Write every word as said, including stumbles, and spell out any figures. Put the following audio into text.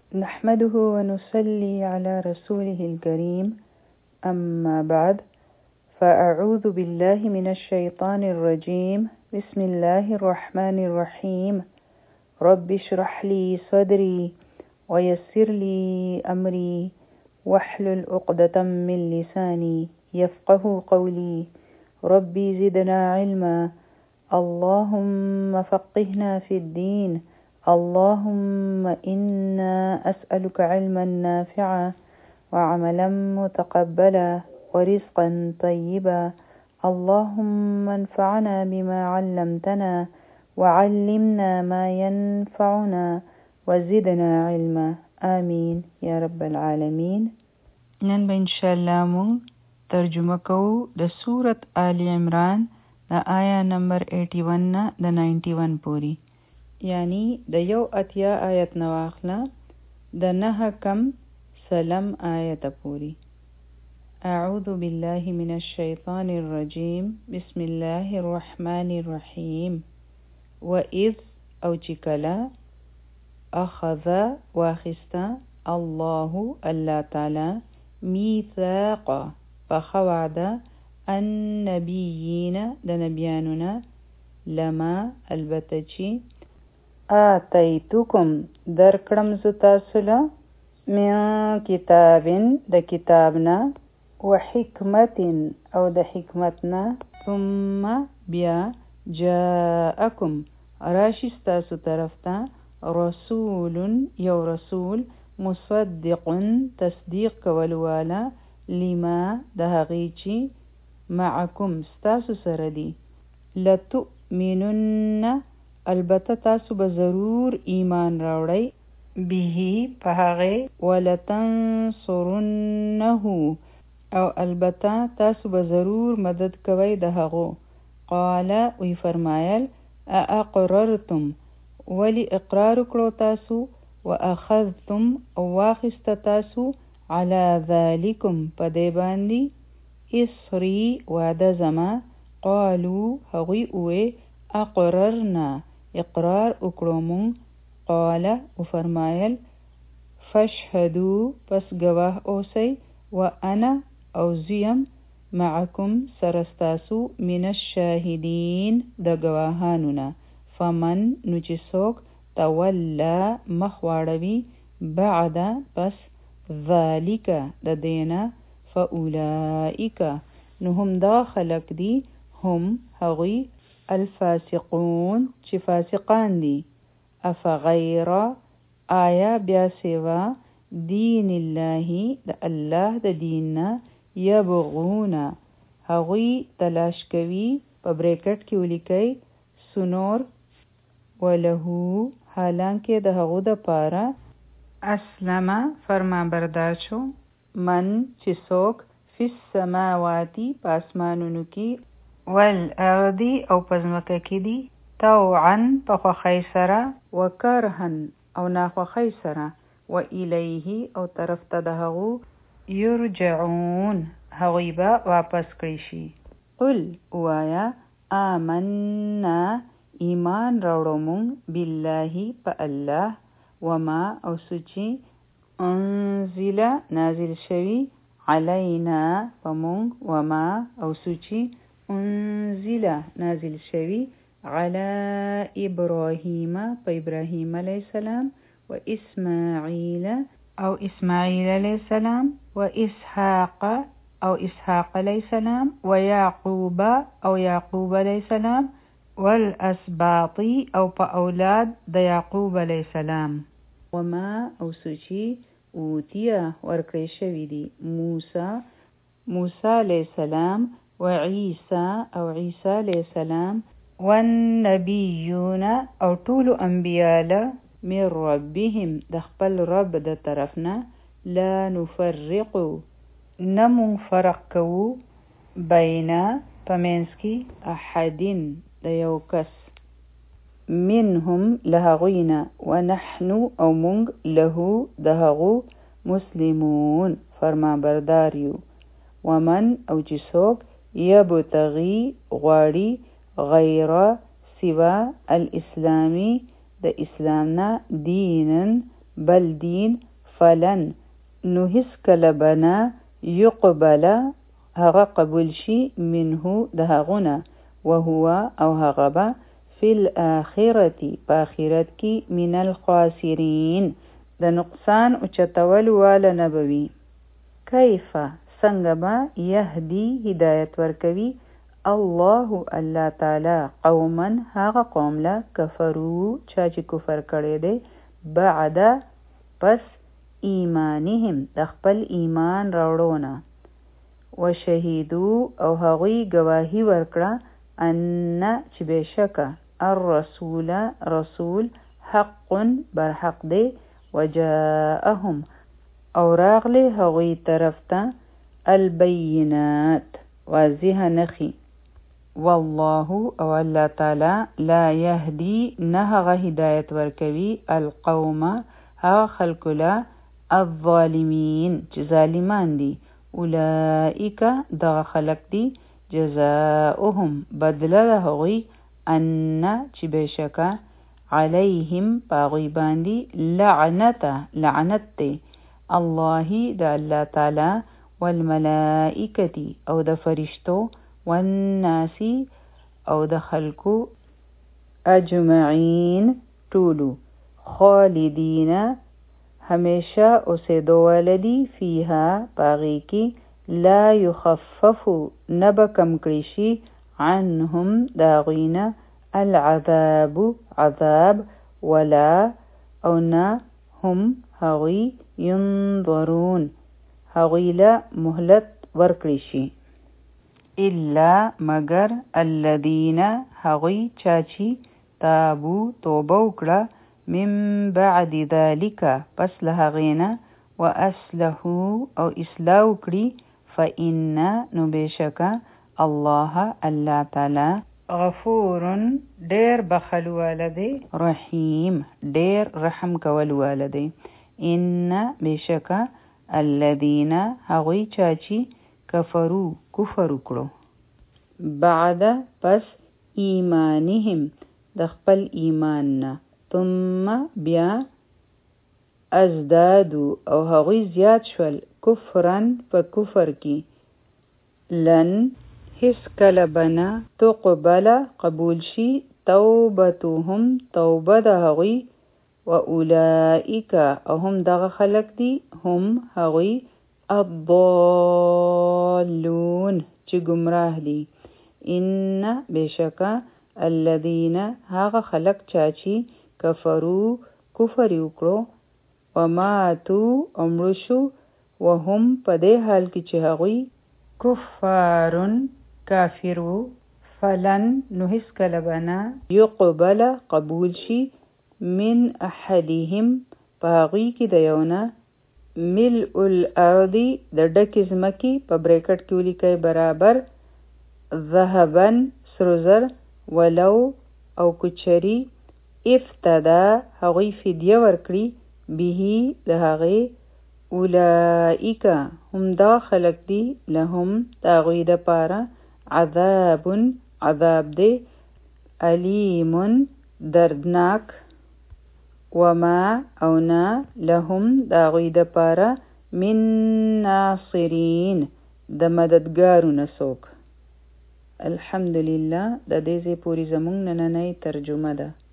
نحمده ونصلي على رسوله الكريم أما بعد فأعوذ بالله من الشيطان الرجيم بسم الله الرحمن الرحيم رب اشرح لي صدري ويسر لي أمري واحلل عقدة من لساني يفقه قولي ربي زدنا علما اللهم فقهنا في الدين اللهم إنا أسألك علما نافعا وعملا متقبلا ورزقا طيبا اللهم انفعنا بما علمتنا وعلمنا ما ينفعنا وزدنا علما آمين يا رب العالمين. نن به انشاءالله مون ترجمه کوو د سورة آل عمران د آیا نمبر اکیاسی نه د نننه پوری، یعنی د یو اتیا آیت نواخله د نه کم سلم آیت پوری. اعوذ بالله من الشیطان الرجیم بسم الله الرحمن الرحیم. وَإِذْ او چکلا اخذ واخستا الله الله تعالی میثاق فخوعد النبیین د نبیانونا لما البتچی آتیتکم درکړم ز تاسو له من کتابن د کتابنا وحکمت او د حکمتنا ثم بیا جاءکم راشی ستاسو طرف ته رسول یو رسول مصدق تصدیق کول والا لما د هغې چې معکم ستاسو سره دی لتؤمنن البته تاسو به ضرور ایمان راوړئ به په هغې ولتنصرنه او البته تاسو به ضرور مدد کوئ د هغو. قال وی فرمایل اقررتم ولی اقرار کړو تاسو واخذتم او واخست تاسو علی ذالکم په دې باندې اسری وعده زما. قالو هغوی اوې اقررنا اقرار وکړو مون. قال او فرمایل فاشهدو پس گواه اوسئ وانا او زیم معکم سرستاسو من الشاهدین د گواهانونا. فمن نو چې څوک تولا مخ واړوي بعد پس ذالک د دینا فاولئک نو هم دا خلق دی هم هغوی الفاسقون چې فاسقان دي. افغیر آیا بیا سوا دین الله د الله د دیننا یبغون هغوی تلاش کوي په بریکټ کې ولیکئ سنور ولهو حالانکه د هغو د پاره اسلم فرما بردار شو من چې څوک فی السماواتی په اسمانونو کې والارضی او پزمکه کې دي طوعا په خوښۍ سره وکرهن او ناخوښۍ سره و الیه او طرف ته د هغو یرجعون هغوی به واپس کړی شي. قل وایا آمنا ایمان راوړو مونږ بالله په الله وما او سوچی انزل نازل شوی علینا په مونږ وما او سوچی انزل نازل شوی علی ابراهیم په ابراهیم علیه السلام و اسماعیل او اسماعیل علیه السلام و اسحاق او اسحاق علیه السلام و یعقوب او یعقوب علیه السلام والاسباط او په اولاد د یعقوب علیه السلام. وما او سوچی اوتیا ورکړی شوی دی موسی موسی علیه السلام و عیسی او عیسی علیه السلام والنبیون او ټولو انبیاله من ربهم د خپل رب د طرفنا لا نفرق نمون فرق کوو بینا پمینس کی احدین د یو کس منهم لهغوینا ونحن او مونږ له د هغو مسلمون فرما برداریو. ومن او چې څوک یبتغي غواړي غیر سوا الاسلامی د اسلامنا دینن بل دین فلن نو هیڅ کله بنا یقبل هغه قبول شي منه د هغونه وهو او هغه به فی الاخرة په آخرت کې من الخاسرین د نقصان اوچتولو والا نه به وي. کیف څنګه به یهدي هدایت ورکوي الله الله تعالی قوما هغه قوم له کفرو چا چې کفر کړی دی بعد پس ایمانهم د خپل ایمان راوړونه وشهیدو او هغوی گواهی ورکړه ان چې بېشکه الرسول رسول حق برحق دی وجاءهم او راغلی هغوی طرف ته البینات واضح نخی والله او الله تعالی لا یهدی نه هغه هدایت ورکوي القوم هغه خلکو له الظالمین چې ظالمان دي اولئک دغه خلک دي جزاؤهم بدله د هغوی ان چې بېشکه علیهم په هغوی باندې لعنته لعنت دی الله د الله تعالی والملائکتی او د فرشتو والناسی او د خلکو اجمعین ټولو خالدین همیشه اوسېدو ولدي فیها پاغی کې لا یخفف نه به کم کړی شي عنهم د هغوی نه العذاب عذاب ولا او نه هم هغوی ینظرون هغوی له مهلت ورکړی شي الا مگر الذین هغوی چاچی تابو توبه وکړه من بعد ذلك پس له هغې نه واصلحوا او اصلاح وکړي فإن نو بېشکه الله الله تعالی غفور ډېر بخل واله دی رحیم ډېر رحم کول واله دی ان بېشکه الذین هغوی چاچی کفرو کفر وکړو بعد پس ایمانهم د خپل ایمان نه ثم بیا ازدادو او هغوی زیات شول کفرن په کفر کې لن هیڅ کله بنا تقبل قبول شي توبتهم توبه د هغوی و اولئک او هم دغه خلق دي هم هغوی الضالون چې گمراه دي ان بشکا الذین هغه خلق چاچی کفرو کفر وکړو وماتو امړو شو وهم په دې حال کې چې هغوی کفارون کافر وو فلن نو هیڅ کله به نه یقبل قبول شي من احدهم په هغوی کې د یو نه ملء الارض د ډکې ځمکې په بریکټ کې ولیکئ برابر ذهبا سرو زر ولو او کچری افتدا هغوی فدیه ورکړي به د هغې اولئک هم دا خلق دي لهم د هغوی دپاره عذاب عذاب دی علیم دردناک وما او نه لهم د هغوی دپاره من ناصرین د مددګارو نه څوک الحمدلله د دې ځای پورې زموږ نننۍ ترجمه ده